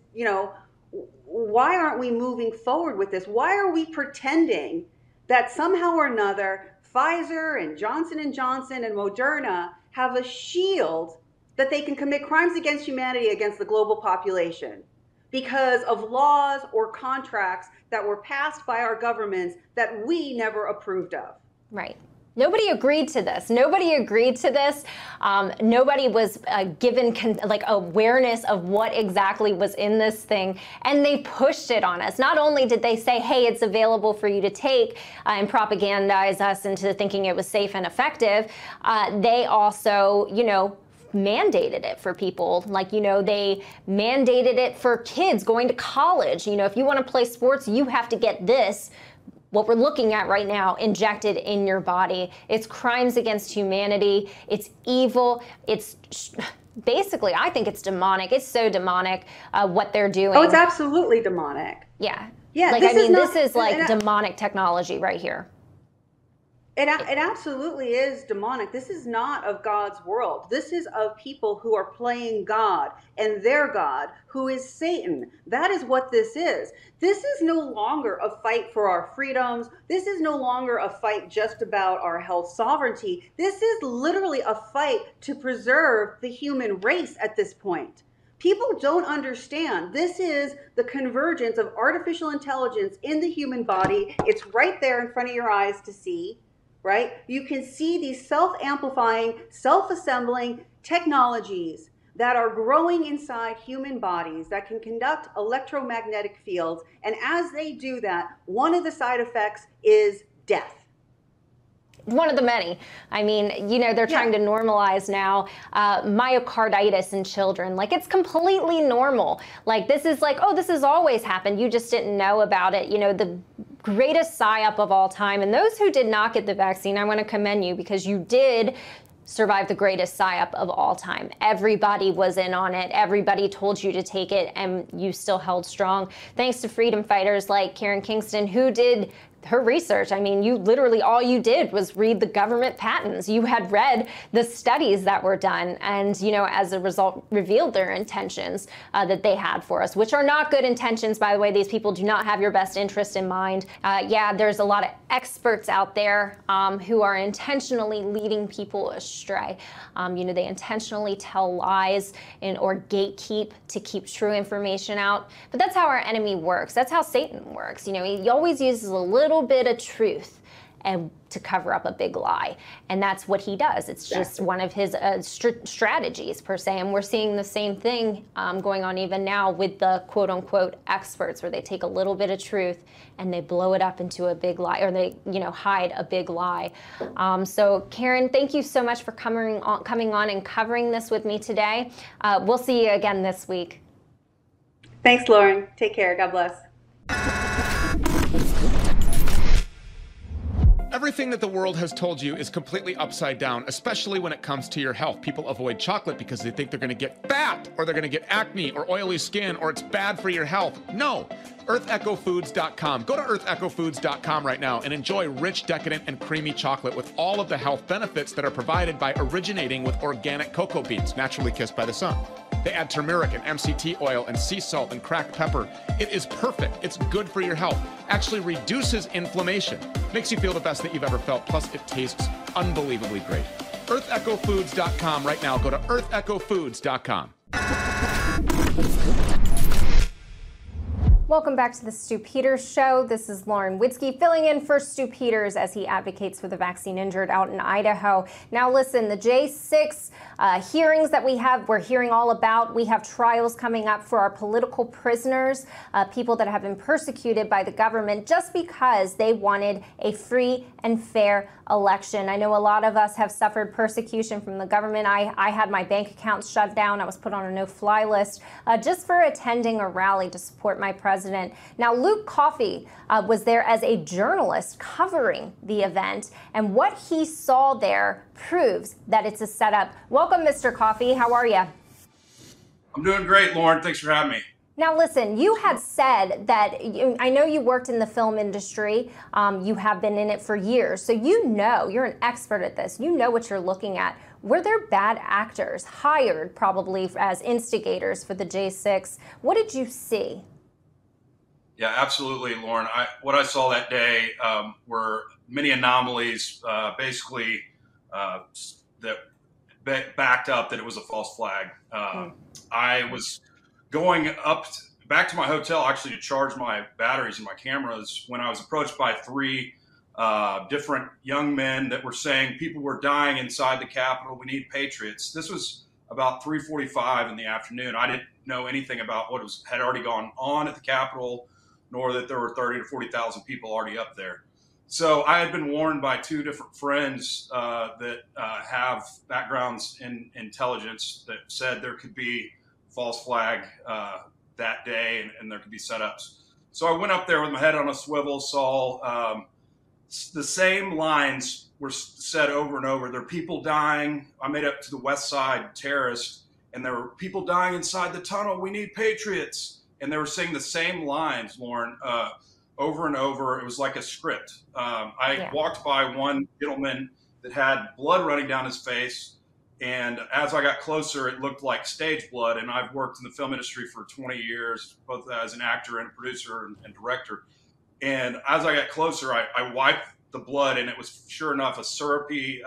why aren't we moving forward with this? Why are we pretending that somehow or another Pfizer and Johnson & Johnson and Moderna have a shield that they can commit crimes against humanity against the global population because of laws or contracts that were passed by our governments that we never approved of? Right. Nobody agreed to this. Nobody agreed to this. Nobody was given awareness of what exactly was in this thing, and they pushed it on us. Not only did they say, hey, it's available for you to take, and propagandize us into thinking it was safe and effective, they also, mandated it for people. They mandated it for kids going to college. If you want to play sports, you have to get this, what we're looking at right now, injected in your body. It's crimes against humanity. It's evil. It's basically, I think it's demonic. It's so demonic what they're doing. Oh, it's absolutely demonic. Yeah. Yeah. This is demonic technology right here. It absolutely is demonic. This is not of God's world. This is of people who are playing God and their God, who is Satan. That is what this is. This is no longer a fight for our freedoms. This is no longer a fight just about our health sovereignty. This is literally a fight to preserve the human race at this point. People don't understand. This is the convergence of artificial intelligence in the human body. It's right there in front of your eyes to see. Right? You can see these self-amplifying, self-assembling technologies that are growing inside human bodies that can conduct electromagnetic fields. And as they do that, one of the side effects is death. One of the many. I mean, they're trying to normalize now myocarditis in children. It's completely normal. This is this has always happened. You just didn't know about it. The greatest psyop of all time. And those who did not get the vaccine, I want to commend you, because you did survive the greatest psyop of all time. Everybody was in on it. Everybody told you to take it, and you still held strong. Thanks to freedom fighters like Karen Kingston, who did her research. I mean, you literally, all you did was read the government patents. You had read the studies that were done and, you know, as a result, revealed their intentions that they had for us, which are not good intentions, by the way. These people do not have your best interest in mind. Yeah, there's a lot of experts out there who are intentionally leading people astray. You know, they intentionally tell lies or gatekeep to keep true information out. But that's how our enemy works. That's how Satan works. You know, he always uses a little bit of truth and to cover up a big lie, and that's what he does. It's just one of his strategies per se, and we're seeing the same thing going on even now with the quote-unquote experts, where they take a little bit of truth and they blow it up into a big lie, or they, you know, hide a big lie. So Karen, thank you so much for coming on and covering this with me today. We'll see you again this week. Thanks, Lauren. Take care. God bless. Everything that the world has told you is completely upside down, especially when it comes to your health. People avoid chocolate because they think they're going to get fat, or they're going to get acne or oily skin, or it's bad for your health. No. EarthEchoFoods.com. Go to EarthEchoFoods.com right now and enjoy rich, decadent, and creamy chocolate with all of the health benefits that are provided by originating with organic cocoa beans, naturally kissed by the sun. They add turmeric and MCT oil and sea salt and cracked pepper. It is perfect. It's good for your health. Actually reduces inflammation. Makes you feel the best that you've ever felt. Plus, it tastes unbelievably great. EarthEchoFoods.com right now. Go to EarthEchoFoods.com. Welcome back to the Stu Peters Show. This is Lauren Witzke filling in for Stu Peters as he advocates for the vaccine injured out in Idaho. Now listen, the J6 hearings that we're hearing all about. We have trials coming up for our political prisoners, people that have been persecuted by the government just because they wanted a free and fair election. I know a lot of us have suffered persecution from the government. I had my bank accounts shut down. I was put on a no-fly list just for attending a rally to support my president. Now, Luke Coffey was there as a journalist covering the event, and what he saw there proves that it's a setup. Welcome, Mr. Coffey. How are you? I'm doing great, Lauren. Thanks for having me. Now, listen, you had said that, I know you worked in the film industry. You have been in it for years. So you know, you're an expert at this. You know what you're looking at. Were there bad actors hired probably as instigators for the J6? What did you see? Yeah, absolutely, Lauren. What I saw that day were many anomalies, basically that backed up that it was a false flag. I was going back to my hotel actually to charge my batteries and my cameras when I was approached by three different young men that were saying people were dying inside the Capitol. We need patriots. This was about 3:45 in the afternoon. I didn't know anything about what had already gone on at the Capitol, nor that there were 30 to 40,000 people already up there. So I had been warned by two different friends that have backgrounds in intelligence that said there could be false flag that day and there could be setups. So I went up there with my head on a swivel, saw the same lines were said over and over. There are people dying. I made it to the West Side Terrace, and there were people dying inside the tunnel. We need patriots. And they were saying the same lines, Lauren, over and over. It was like a script. I walked by one gentleman that had blood running down his face. And as I got closer, it looked like stage blood. And I've worked in the film industry for 20 years, both as an actor and a producer and director. And as I got closer, I wiped the blood, and it was, sure enough, a syrupy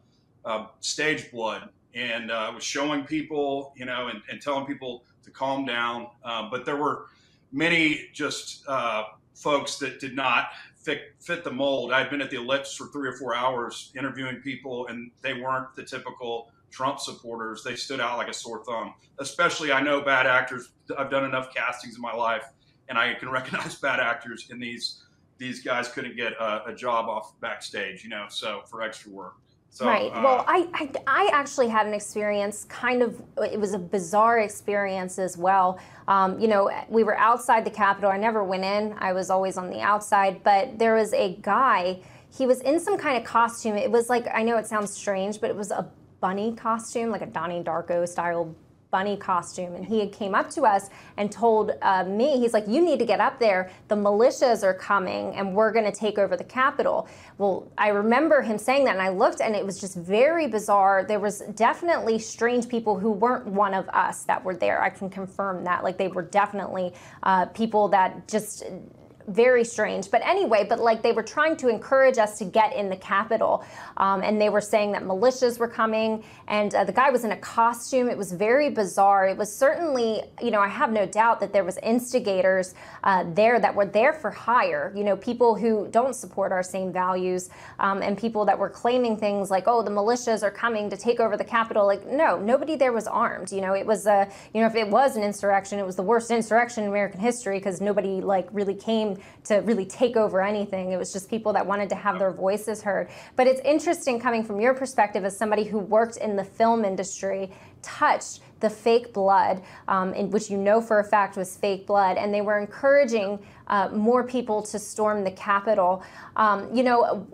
stage blood. And I was showing people, you know, and telling people to calm down. But there were many just folks that did not fit the mold. I'd been at the Ellipse for 3 or 4 hours interviewing people, and they weren't the typical Trump supporters. They stood out like a sore thumb. Especially, I know bad actors. I've done enough castings in my life, and I can recognize bad actors. And these guys couldn't get a job off backstage, you know, so for extra work. So, right. Well, I actually had an experience, it was a bizarre experience as well. You know, we were outside the Capitol. I never went in. I was always on the outside. But there was a guy, he was in some kind of costume. It was like, I know it sounds strange, but it was a bunny costume, like a Donnie Darko style bunny costume. And he came up to us and told me, he's like, you need to get up there. The militias are coming and we're going to take over the Capitol. Well, I remember him saying that, and I looked, and it was just very bizarre. There was definitely strange people who weren't one of us that were there. I can confirm that. Like, they were definitely people that just very strange. But anyway, like, they were trying to encourage us to get in the Capitol. And they were saying that militias were coming, and the guy was in a costume. It was very bizarre. It was certainly, you know, I have no doubt that there was instigators there that were there for hire, you know, people who don't support our same values, and people that were claiming things like, oh, the militias are coming to take over the Capitol. Like, no, nobody there was armed. You know, it was, you know, if it was an insurrection, it was the worst insurrection in American history, because nobody, like, really came to really take over anything. It was just people that wanted to have their voices heard. But it's interesting, coming from your perspective as somebody who worked in the film industry, touched the fake blood, in which you know for a fact was fake blood, and they were encouraging more people to storm the Capitol. You know,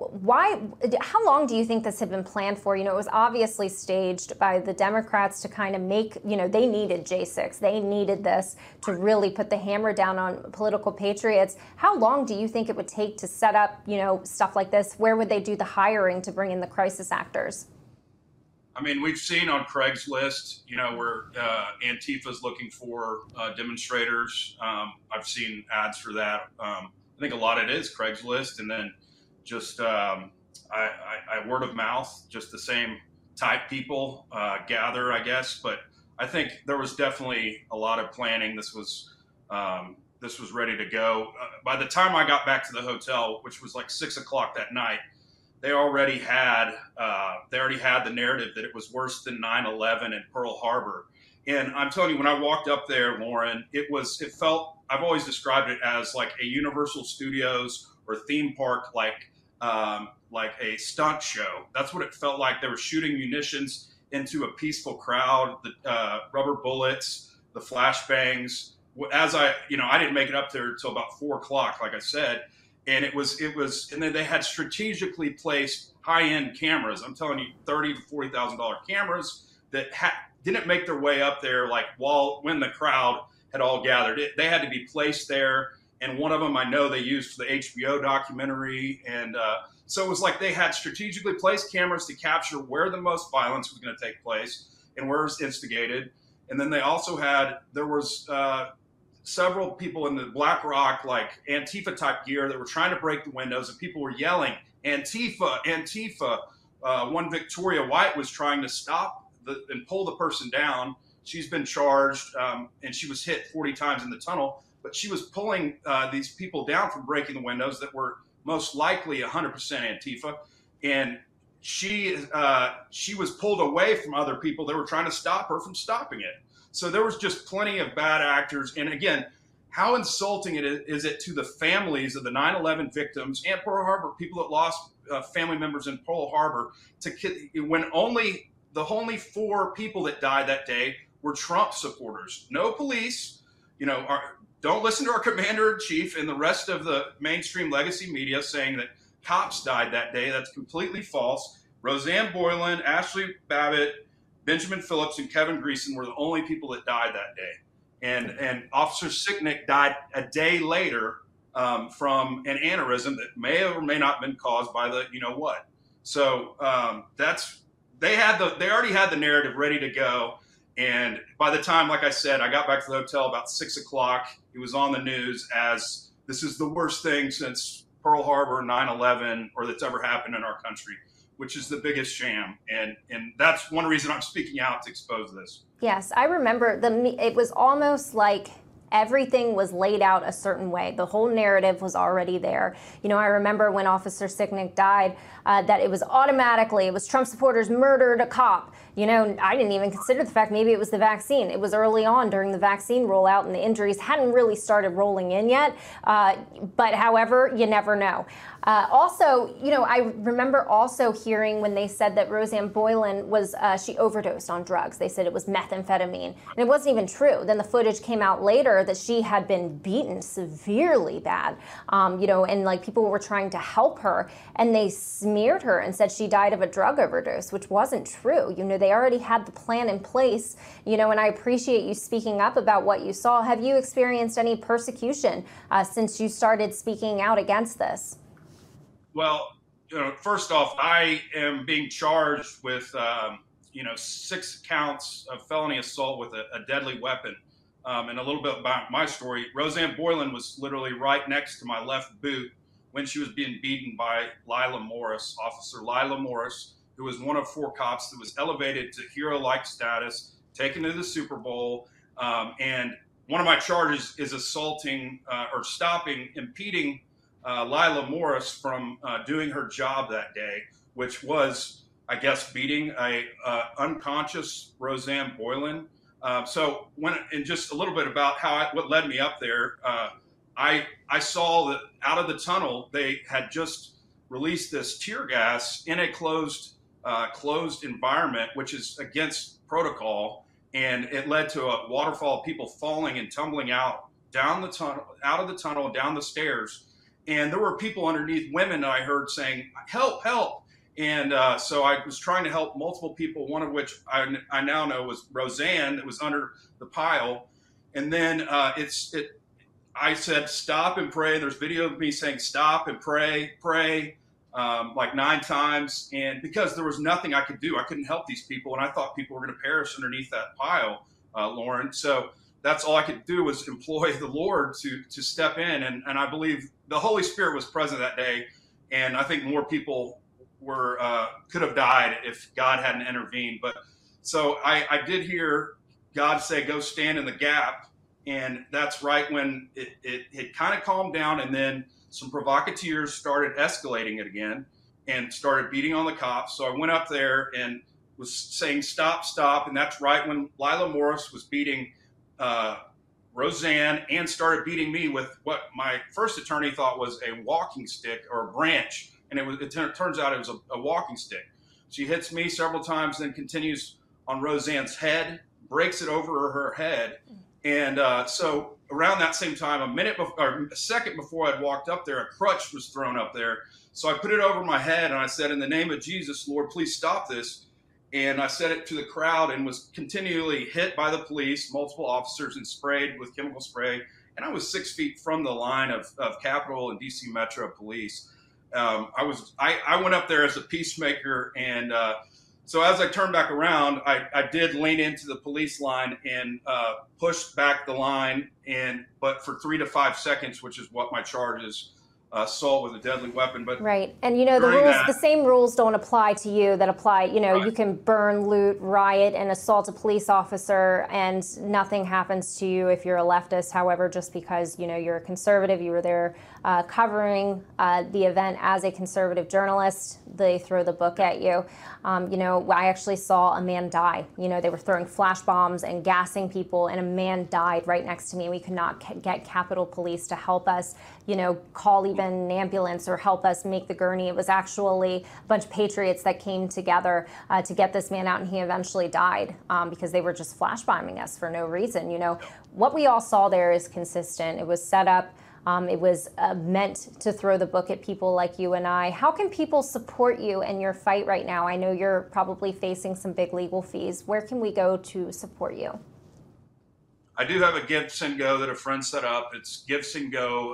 how long do you think this had been planned for? You know, it was obviously staged by the Democrats to kind of make, you know, they needed J6. They needed this to really put the hammer down on political patriots. How long do you think it would take to set up, you know, stuff like this? Where would they do the hiring to bring in the crisis actors? I mean, we've seen on Craigslist, you know, where Antifa's looking for demonstrators. I've seen ads for that. I think a lot of it is Craigslist, and then just I word of mouth, just the same type people gather, I guess. But I think there was definitely a lot of planning. This was ready to go. By the time I got back to the hotel, which was like 6 o'clock that night, they already had the narrative that it was worse than 9/11 and Pearl Harbor. And I'm telling you, when I walked up there, Lauren, it felt, I've always described it as like a Universal Studios or theme park, like a stunt show. That's what it felt like. They were shooting munitions into a peaceful crowd, the rubber bullets, the flashbangs. As I didn't make it up there until about 4 o'clock, like I said. And it was, and then they had strategically placed high-end cameras. I'm telling you, $30,000 to $40,000 cameras that didn't make their way up there like when the crowd had all gathered. They had to be placed there, and one of them I know they used for the HBO documentary. And so it was like they had strategically placed cameras to capture where the most violence was going to take place and where it was instigated. And then they also there was several people in the Black Rock, like Antifa type gear, that were trying to break the windows, and people were yelling, Antifa, Antifa. One Victoria White was trying to stop and pull the person down. She's been charged, and she was hit 40 times in the tunnel, but she was pulling these people down from breaking the windows that were most likely 100% Antifa. And she was pulled away from other people that were trying to stop her from stopping it. So there was just plenty of bad actors. And again, how insulting is it to the families of the 9/11 victims and Pearl Harbor, people that lost family members in Pearl Harbor, when the only 4 people that died that day were Trump supporters. No police, don't listen to our commander-in-chief and the rest of the mainstream legacy media saying that cops died that day. That's completely false. Roseanne Boylan, Ashley Babbitt, Benjamin Phillips, and Kevin Greason were the only people that died that day. And Officer Sicknick died a day later from an aneurysm that may or may not have been caused by the you-know-what. So they already had the narrative ready to go. And by the time, like I said, I got back to the hotel about 6 o'clock, it was on the news as this is the worst thing since Pearl Harbor, 9/11, or that's ever happened in our country, which is the biggest sham. And that's one reason I'm speaking out to expose this. Yes, I remember it was almost like everything was laid out a certain way. The whole narrative was already there. I remember when Officer Sicknick died, that it was Trump supporters murdered a cop. I didn't even consider the fact maybe it was the vaccine. It was early on during the vaccine rollout, and the injuries hadn't really started rolling in yet. But however, you never know. Also, I remember also hearing when they said that Rosanne Boyland was, she overdosed on drugs. They said it was methamphetamine, and it wasn't even true. Then the footage came out later that she had been beaten severely bad, and like people were trying to help her, and they smeared her and said she died of a drug overdose, which wasn't true. They already had the plan in place, and I appreciate you speaking up about what you saw. Have you experienced any persecution since you started speaking out against this? Well, first off, I am being charged with, 6 counts of felony assault with a deadly weapon. And a little bit about my story. Rosanne Boyland was literally right next to my left boot when she was being beaten by Lila Morris, Officer Lila Morris, who was one of 4 cops that was elevated to hero-like status, taken to the Super Bowl. And one of my charges is assaulting or impeding Lila Morris from doing her job that day, which was, I guess, beating a unconscious Rosanne Boyland. So and just a little bit about what led me up there. I saw that out of the tunnel they had just released this tear gas in a closed environment, which is against protocol, and it led to a waterfall of people falling and tumbling out of the tunnel, down the stairs. And there were people underneath, women I heard saying, "Help, help." And so I was trying to help multiple people, one of which I now know was Rosanne, that was under the pile. And then I said, "Stop and pray." There's video of me saying, "Stop and pray, pray," like 9 times. And because there was nothing I could do, I couldn't help these people. And I thought people were going to perish underneath that pile, Lauren. So that's all I could do was employ the Lord to step in. And I believe the Holy Spirit was present that day. And I think more people could have died if God hadn't intervened. But so I did hear God say, "Go stand in the gap." And that's right when it kind of calmed down. And then some provocateurs started escalating it again and started beating on the cops. So I went up there and was saying, "Stop, stop." And that's right when Lila Morris was beating Rosanne and started beating me with what my first attorney thought was a walking stick or a branch. And it turns out it was a walking stick. She hits me several times, then continues on Rosanne's head, breaks it over her head. And so around that same time, a second before I'd walked up there, a crutch was thrown up there. So I put it over my head and I said, "In the name of Jesus, Lord, please stop this." And I said it to the crowd and was continually hit by the police, multiple officers, and sprayed with chemical spray. And I was 6 feet from the line of Capitol and DC Metro Police. I went up there as a peacemaker, and so as I turned back around, I did lean into the police line and pushed back the line, but for 3 to 5 seconds, which is what my charge is. Assault with a deadly weapon. But right. And the same rules don't apply to you that apply, right. You can burn, loot, riot, and assault a police officer, and nothing happens to you if you're a leftist. However, just because, you're a conservative, you were there covering the event as a conservative journalist, they throw the book at you. I actually saw a man die. They were throwing flash bombs and gassing people, and a man died right next to me. We could not get Capitol Police to help us, call even an ambulance or help us make the gurney. It was actually a bunch of patriots that came together to get this man out, and he eventually died because they were just flash bombing us for no reason. What we all saw there is consistent. It was set up. It was meant to throw the book at people like you and I. How can people support you in your fight right now? I know you're probably facing some big legal fees. Where can we go to support you? I do have a GiveSendGo that a friend set up. It's GiveSendGo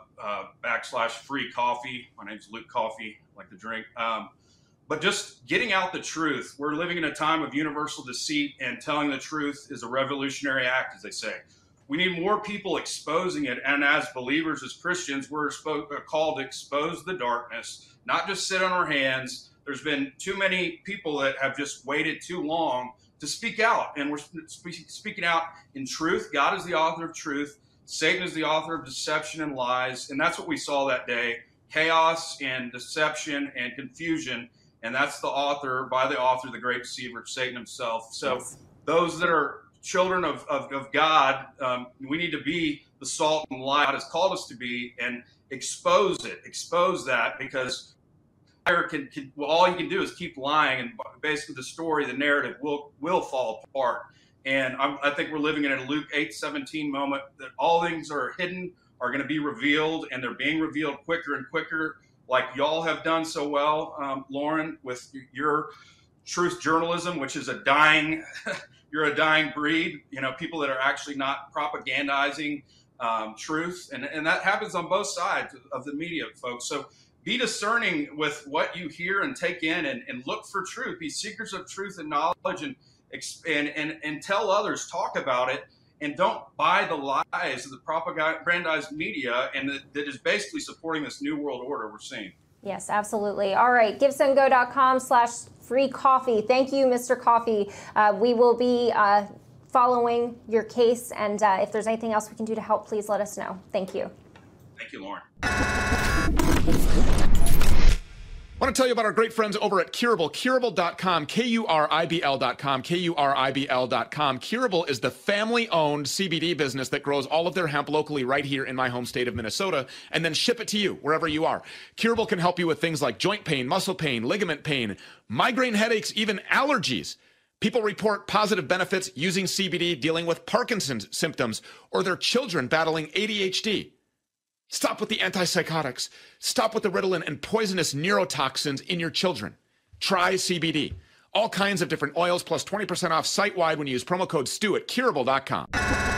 /free coffee. My name's Luke Coffee, I like to drink. But just getting out the truth. We're living in a time of universal deceit, and telling the truth is a revolutionary act, as they say. We need more people exposing it. And as believers, as Christians, we're called to expose the darkness, not just sit on our hands. There's been too many people that have just waited too long to speak out. And we're speaking out in truth. God is the author of truth. Satan is the author of deception and lies. And that's what we saw that day. Chaos and deception and confusion. And that's the author, the great deceiver, Satan himself. So those that are children of God, we need to be the salt and light God has called us to be. And expose that, because all you can do is keep lying, and basically the story, the narrative will fall apart. And I think we're living in a Luke 8:17 moment, that all things are hidden are going to be revealed, and they're being revealed quicker and quicker, like y'all have done so well, Lauren, with your truth journalism, which is a dying you're a dying breed, people that are actually not propagandizing truth, and that happens on both sides of the media, folks. So be discerning with what you hear and take in, and look for truth. Be seekers of truth and knowledge, and tell others, talk about it, and don't buy the lies of the propagandized media, and that is basically supporting this new world order we're seeing. Yes, absolutely. All right, givesendgo.com/free coffee. Thank you, Mr. Coffee. We will be following your case, and if there's anything else we can do to help, please let us know. Thank you. Thank you, Lauren. I want to tell you about our great friends over at Curable, curable.com, Kuribl.com, Kuribl.com. Curable is the family-owned CBD business that grows all of their hemp locally right here in my home state of Minnesota, and then ship it to you wherever you are. Curable can help you with things like joint pain, muscle pain, ligament pain, migraine headaches, even allergies. People report positive benefits using CBD dealing with Parkinson's symptoms or their children battling ADHD. Stop with the antipsychotics. Stop with the Ritalin and poisonous neurotoxins in your children. Try CBD. All kinds of different oils plus 20% off site-wide when you use promo code STU at Kuribl.com.